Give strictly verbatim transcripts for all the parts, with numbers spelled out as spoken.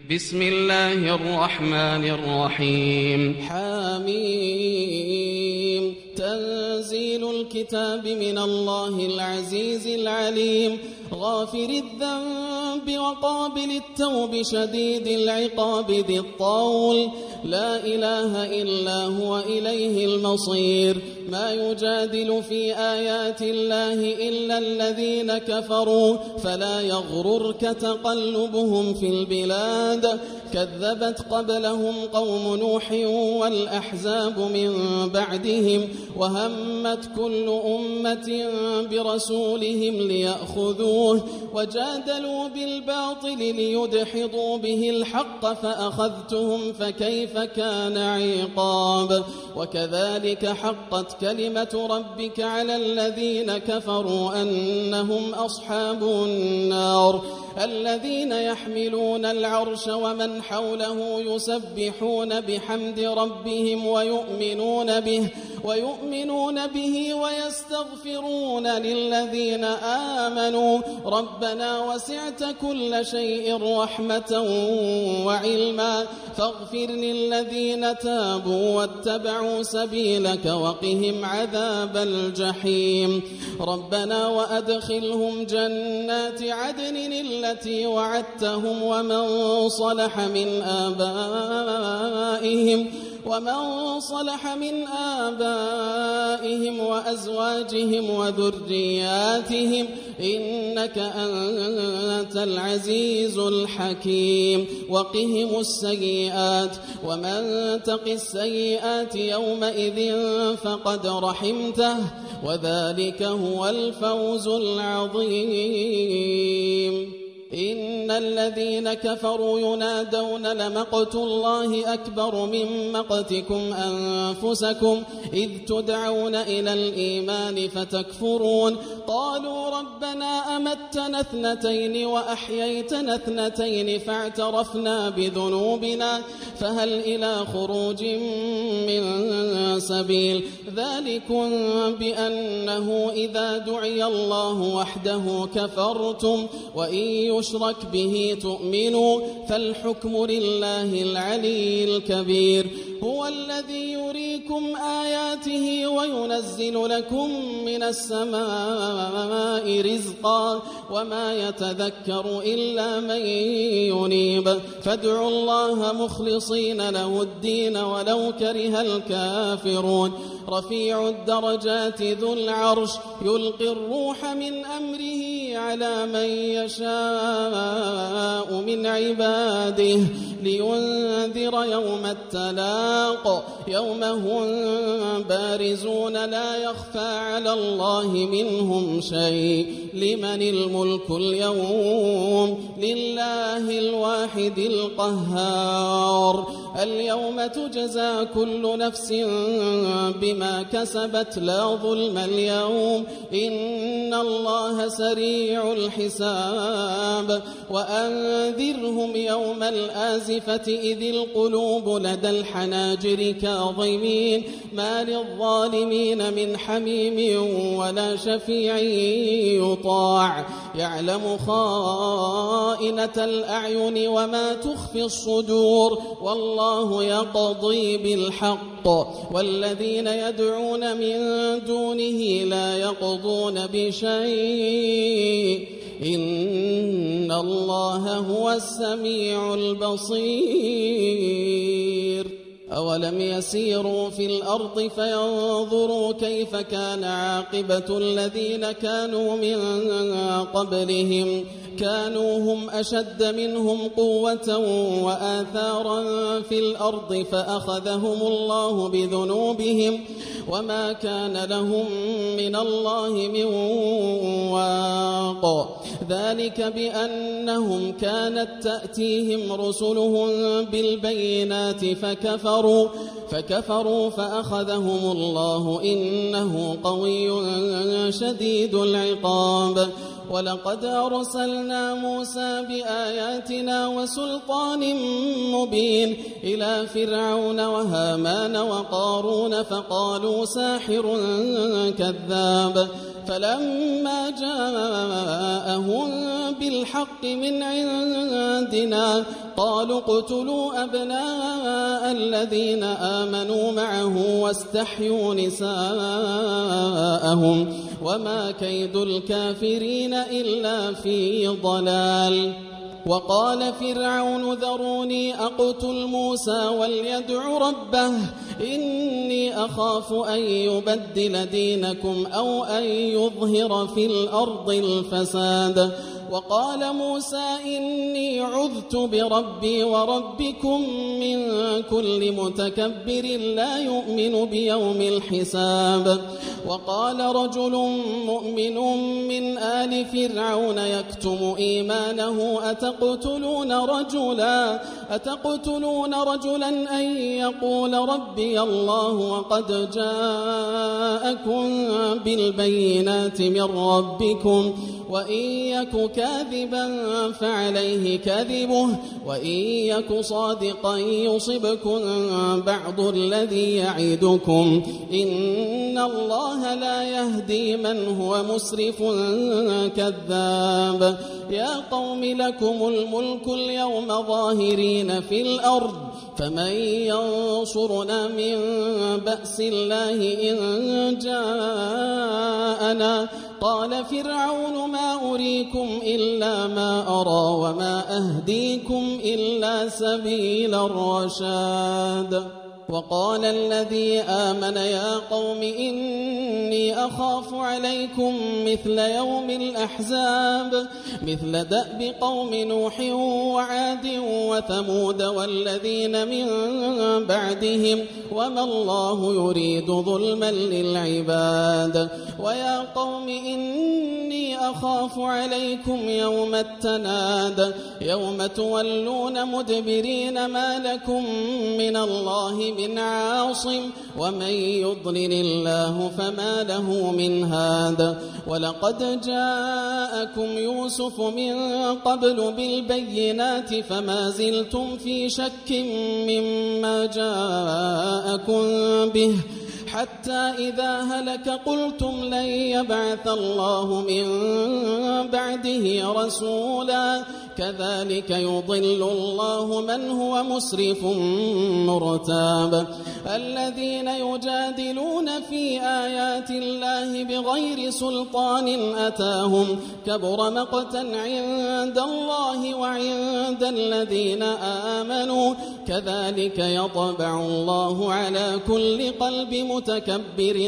بسم الله الرحمن الرحيم. حميم. تنزيل الكتاب من الله العزيز العليم، غافر الذنب وقابل التوب شديد العقاب ذي الطول، لا إله إلا هو إليه المصير. ما يجادل في آيات الله إلا الذين كفروا، فلا يغررك تقلبهم في البلاد. كذبت قبلهم قوم نوح والأحزاب من بعدهم، وهمت كل أمة برسولهم ليأخذوه، وجادلوا بالباطل ليدحضوا به الحق فأخذتهم فكيف كان عقاب. وكذلك حقت كلمة ربك على الذين كفروا أنهم أصحاب النار. الذين يحملون العرش ومن حوله يسبحون بحمد ربهم ويؤمنون به ويؤمنون به ويستغفرون للذين آمنوا ربنا وسعت كل شيء رحمة وعلما فاغفر للذين تابوا واتبعوا سبيلك وقهم عذاب الجحيم. ربنا وأدخلهم جنات عدن التي وعدتهم ومن صلح من آبائهم ومن صلح من آبائهم وأزواجهم وذرياتهم إنك أنت العزيز الحكيم. وقهم السيئات ومن تق السيئات يومئذ فقد رحمته وذلك هو الفوز العظيم. إن الذين كفروا ينادون لمقت الله أكبر من مقتكم أنفسكم إذ تدعون إلى الإيمان فتكفرون. قالوا ربنا أمتنا اثنتين وأحييتنا اثنتين فاعترفنا بذنوبنا فهل إلى خروج من سبيل. ذلكم بأنه إذا دعي الله وحده كفرتم وإن يشرك به تؤمنوا فالحكم لله العلي الكبير. هو الذي يريكم آياته وينزل لكم من السماء رزقا وما يتذكر إلا من ينيب. فادعوا الله مخلصين له الدين ولو كره الكافرون. رفيع الدرجات ذو العرش يلقي الروح من أمره على من يشاء من عباده لينذر يوم التلاق يوم هم بارزون لا يخفى على الله منهم شيء. لمن الملك اليوم لله الواحد القهار. اليوم تجزى كل نفس بما كسبت لا ظلم اليوم إن الله سريع الحساب. وأنذرهم يوم الآزفة إذ القلوب لدى الحناجر كاظمين ما للظالمين من حميم ولا شفيع يطاع. يعلم خائنة الأعين وما تخفي الصدور والله يقضي بالحق والذين يدعون من دونه لا يقضون بشيء إن الله هو السميع البصير. أولم يسيروا في الأرض فينظروا كيف كان عاقبة الذين كانوا من قبلهم كانوا هم أشد منهم قوة وآثارا في الأرض فأخذهم الله بذنوبهم وما كان لهم من الله من واق. ذلك بأنهم كانت تأتيهم رسلهم بالبينات فكفروا فكفروا فأخذهم الله إنه قوي شديد العقاب. ولقد أرسلنا موسى بآياتنا وسلطان مبين إلى فرعون وهامان وقارون فقالوا ساحر كذاب. فلما جاءهم بالحق من عندنا قالوا اقتلوا أبناء الذين آمنوا معه واستحيوا نساءهم وما كيد الكافرين إلا في ضلال. وقال فرعون ذروني أقتل موسى وليدع ربه إني أخاف أن يبدل دينكم أو أن يظهر في الأرض الفساد. وقال موسى إني عذت بربي وربكم من كل متكبر لا يؤمن بيوم الحساب. وقال رجل مؤمن من آل فرعون يكتم إيمانه أتقتلون رجلا أتقتلون رجلا أن يقول ربي الله وقد جاءكم بالبينات من ربكم وإن يك كاذبا فعليه كذبه وإن يك صادقا يصبكم بعض الذي يعدكم إن الله لا يهدي من هو مسرف كذاب. يا قوم لكم الملك اليوم ظاهرين في الأرض فمن ينصرنا من بأس الله إن جاءنا. قال فرعون ما أريكم إلا ما أرى وما أهديكم إلا سبيل الرشاد. وقال الذي آمن يا قوم إني أخاف عليكم مثل يوم الأحزاب مثل دأب قوم نوح وعاد وثمود والذين من بعدهم وما الله يريد ظلما للعباد. ويا قوم إني أخاف عليكم يوم التناد يوم تولون مدبرين ما لكم من الله من عاصم ومن يضلل الله فما له من هاد. ولقد جاءكم يوسف من قبل بالبينات فما زلتم في شك مما جاءكم به حتى إذا هلك قلتم لن يبعث الله من بعده رسولا كذلك يضل الله من هو مسرف مرتاب. الذين يجادلون في آيات الله بغير سلطان أتاهم كبر مقتا عند الله وعند الذين آمنوا كذلك يطبع الله على كل قلب متكبر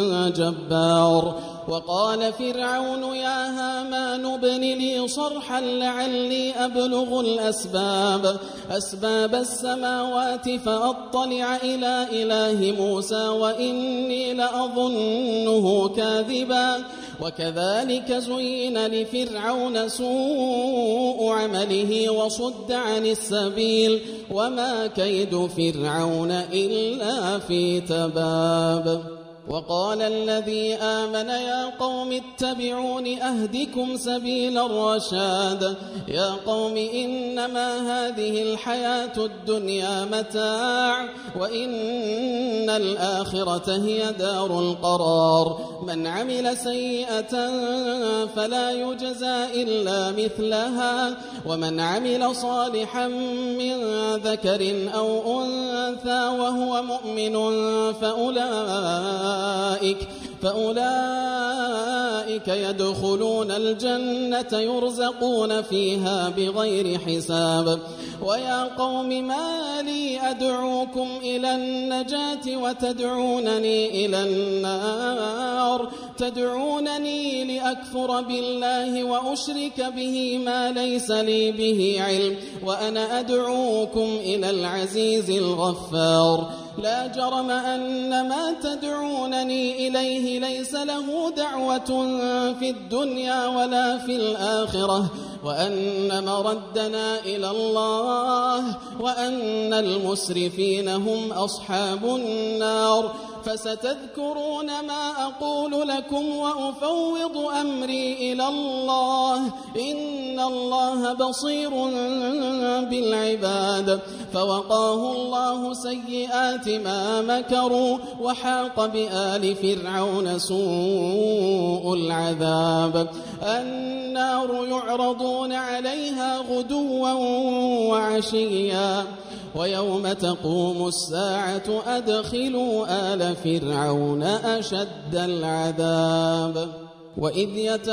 جبار. وقال فرعون يا هامان ابن لي صرحا لعلي أبلغ الأسباب أسباب السماوات فأطلع إلى إله موسى وإني لأظنه كاذبا. وكذلك زين لفرعون سوء عمله وصد عن السبيل وما كيد فرعون إلا في تباب. وقال الذي آمن يا قوم اتبعون أهدكم سبيل الرشاد. يا قوم إنما هذه الحياة الدنيا متاع وإن الآخرة هي دار القرار. من عمل سيئة فلا يجزى إلا مثلها ومن عمل صالحا من ذكر أو أنثى وهو مؤمن فأولئك فأولئك يدخلون الجنة يرزقون فيها بغير حساب. ويا قوم ما لي أدعوكم إلى النجاة وتدعونني إلى النار تدعونني لأكفر بالله وأشرك به ما ليس لي به علم وأنا أدعوكم إلى العزيز الغفار. لا جرم أن ما تدعونني إليه ليس له دعوة في الدنيا ولا في الآخرة وأن مردنا إلى الله وأن المسرفين هم أصحاب النار. فستذكرون ما أقول لكم وأفوض أمري إلى الله إن الله بصير بالعباد. فوقاه الله سيئات ما مكروا وحاق بآل فرعون سوء العذاب. النار يعرضون عليها غدوا وعشيا ويوم تقوم الساعة أدخلوا آل فرعون أشد العذاب. وإذ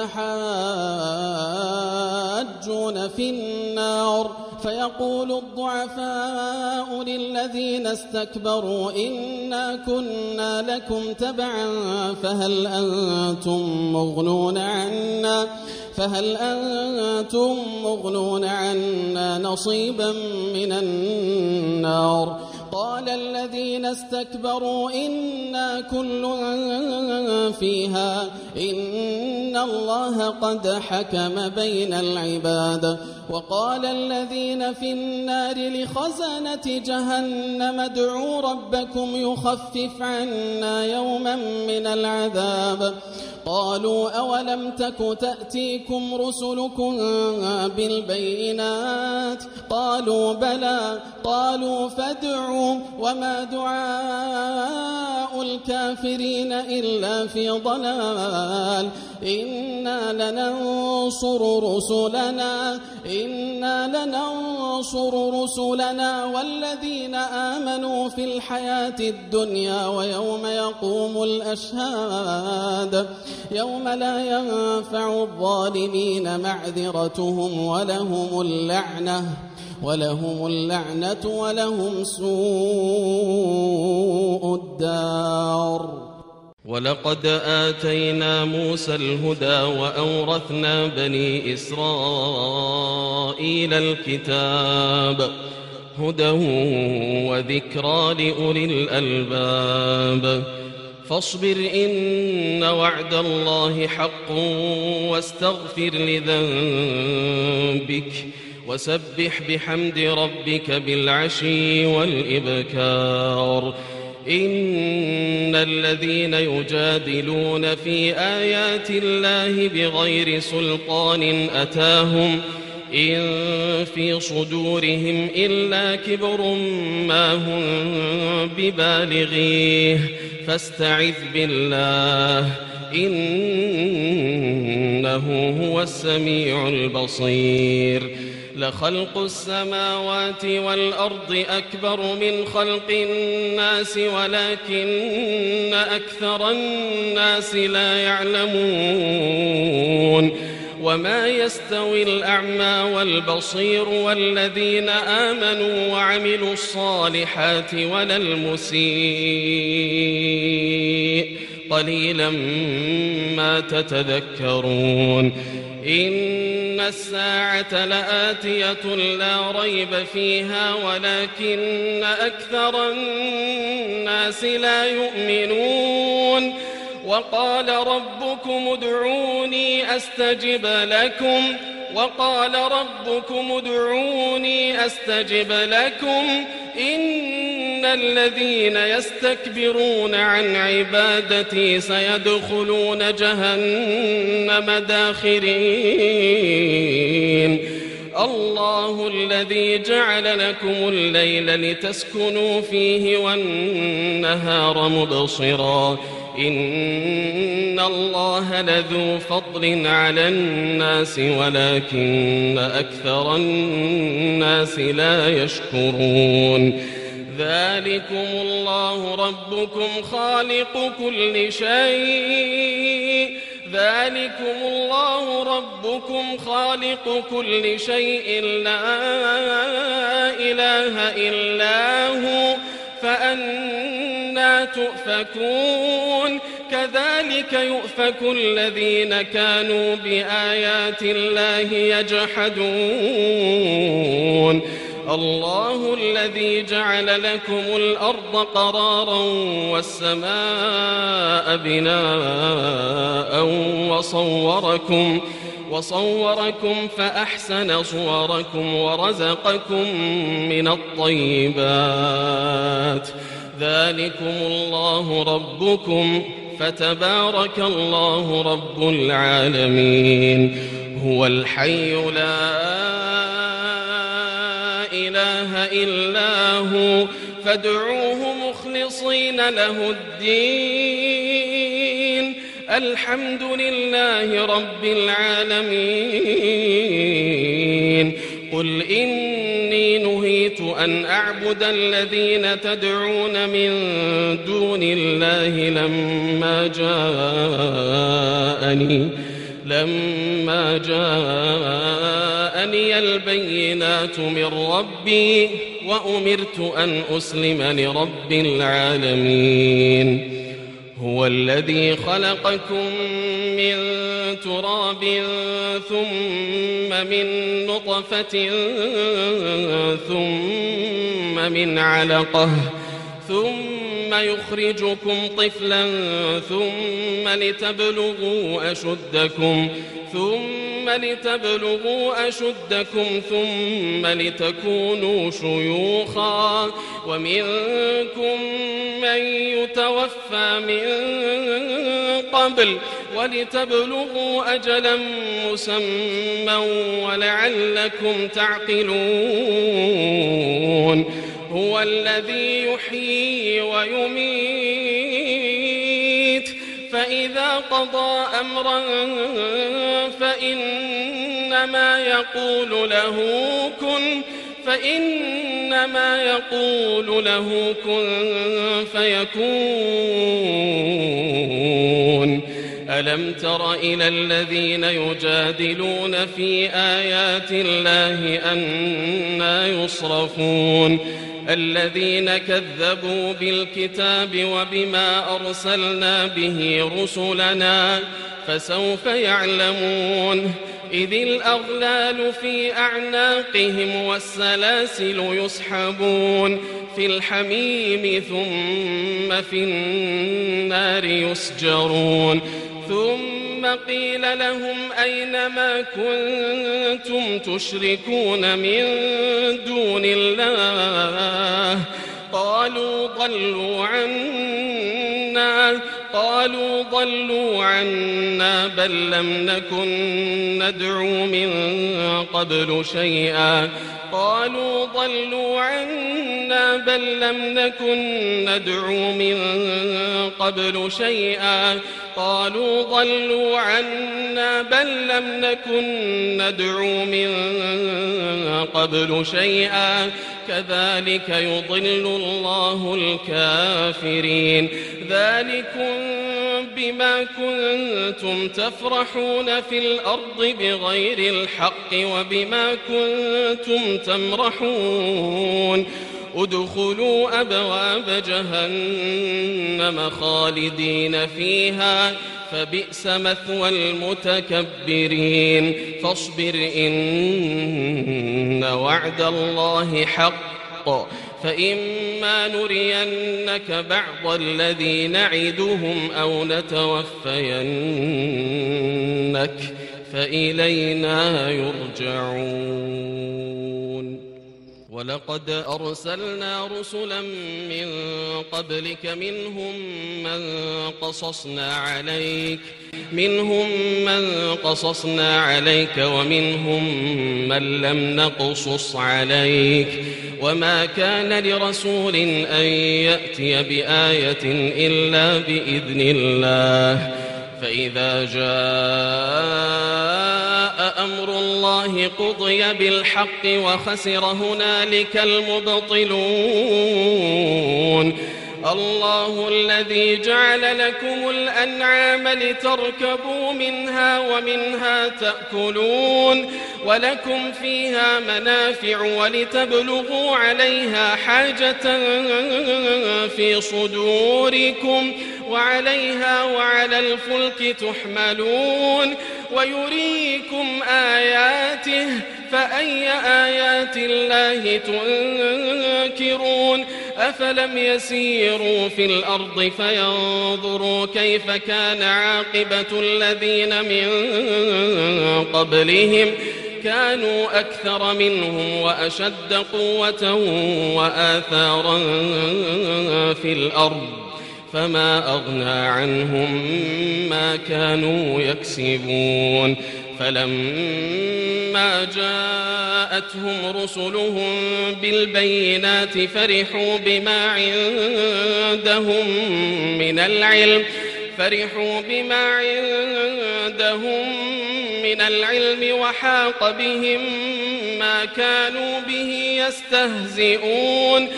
يتحاجون في النار فيقول الضعفاء للذين استكبروا إنا كنا لكم تبعا فهل أنتم مغنون عنا فهل أنتم مغنون عنا نصيبا من النار. قال الذين استكبروا إنا كل فيها إن الله قد حكم بين العباد. وقال الذين في النار لخزنة جهنم ادعوا ربكم يخفف عنا يوما من العذاب. قالوا أولم تك تأتيكم رسلكم بالبينات قالوا بلى قالوا فادعوا وما دعاء الكافرين إلا في ضلال. إنا لننصر رسلنا إنا لننصر رسلنا والذين آمنوا في الحياة الدنيا ويوم يقوم الأشهاد يوم لا ينفع الظالمين معذرتهم ولهم اللعنة ولهم اللعنة ولهم سوء الدار. ولقد آتينا موسى الهدى وأورثنا بني إسرائيل الكتاب هدى وذكرى لأولي الألباب. فاصبر إن وعد الله حق واستغفر لذنبك وسبح بحمد ربك بالعشي والإبكار. إن الذين يجادلون في آيات الله بغير سلطان أتاهم إن في صدورهم إلا كبر ما هم ببالغيه فاستعذ بالله إنه هو السميع البصير. لخلق السماوات والأرض أكبر من خلق الناس ولكن أكثر الناس لا يعلمون. وما يستوي الأعمى والبصير والذين آمنوا وعملوا الصالحات ولا المسيء قليلا ما تتذكرون. إن الساعة لآتية لا ريب فيها ولكن أكثر الناس لا يؤمنون. وقال ربكم ادعوني أستجب لكم وقال ربكم ادعوني أستجب لكم إن الذين يستكبرون عن عبادتي سيدخلون جهنم داخرين. الله الذي جعل لكم الليل لتسكنوا فيه والنهار مبصرا إن الله لذو فضل على الناس ولكن أكثر الناس لا يشكرون. ذلكم الله ربكم خالق كل شيء ذلكم الله ربكم خالق كل شيء لا إله إلا هو فأنى تؤفكون. كذلك يؤفك الذين كانوا بآيات الله يجحدون. الله الذي جعل لكم الأرض قرارا والسماء بناء وصوركم وصوركم فأحسن صوركم ورزقكم من الطيبات ذلكم الله ربكم فتبارك الله رب العالمين. هو الحي لا إله إلا هو فادعوه مخلصين له الدين الحمد لله رب العالمين. قل إني نهيت أن أعبد الذين تدعون من دون الله لما جاءني لما جاءني البينات من ربي وأمرت أن أسلم لرب العالمين. هو الذي خلقكم من تراب ثم من نطفة ثم من علقة ثم يخرجكم طفلا ثم لتبلغوا أشدكم ثم لتبلغوا أشدكم ثم لتكونوا شيوخا ومنكم من يتوفى من قبل ولتبلغوا أجلا مسمى ولعلكم تعقلون. هو الذي يحيي ويميت فإذا قضى أمرا فإنما يقول له كن فإنما يقول له كن فيكون. ألم تر إلى الذين يجادلون في آيات الله أنى يصرفون الذين كذبوا بالكتاب وبما أرسلنا به رسلنا فسوف يعلمون. إذ الأغلال في أعناقهم والسلاسل يسحبون في الحميم ثم في النار يسجرون. ثم قيل لهم أين ما كنتم تشركون من دون الله قالوا ضلوا عنا قالوا ضلوا عنا بل لم نكن ندعو من قبل شيئا قالوا ضلوا عنا بل لم نكن ندعو من قبل شيئا قالوا ضلوا عنا بل لم نكن ندعو من قبل شيئا كذلك يضل الله الكافرين. ذلكم بما كنتم تفرحون في الأرض بغير الحق وبما كنتم تمرحون. ادخلوا أبواب جهنم خالدين فيها فبئس مثوى المتكبرين. فاصبر إن وعد الله حق فإما نرينك بعض الذي نعدهم أو نتوفينك فإلينا يرجعون. ولقد أرسلنا رسلا من قبلك منهم من قصصنا عليك منهم من قصصنا عليك ومنهم من لم نقصص عليك وما كان لرسول أن يأتي بآية إلا بإذن الله فإذا جاء أمر الله قضي بالحق وخسر هنالك المبطلون. الله الذي جعل لكم الأنعام لتركبوا منها ومنها تأكلون ولكم فيها منافع ولتبلغوا عليها حاجة في صدوركم وعليها وعلى الفلك تحملون ويريكم آياته فأي آيات الله تنكرون. أفلم يسيروا في الأرض فينظروا كيف كان عاقبة الذين من قبلهم كانوا أكثر منهم وأشد قوة وآثارا في الأرض فما أغنى عنهم ما كانوا يكسبون فلما جاءتهم رسلهم بالبينات فرحوا بما عندهم من العلم فرحوا بما عندهم من العلم وحاق بهم ما كانوا به يستهزئون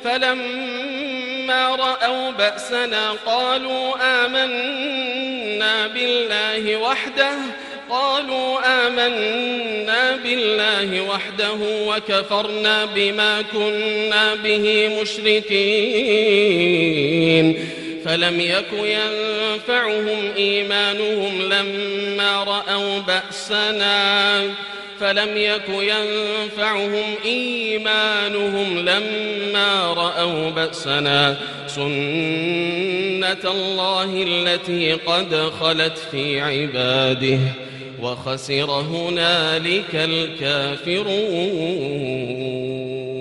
فلما رأوا بأسنا قالوا آمنا بالله وحده قالوا آمنا بالله وحده وكفرنا بما كنا به مشركين فلم يك ينفعهم إيمانهم لما رأوا بأسنا فلم يك ينفعهم إيمانهم لما رأوا بأسنا سنة الله التي قد خلت في عباده وخسر هنالك الكافرون.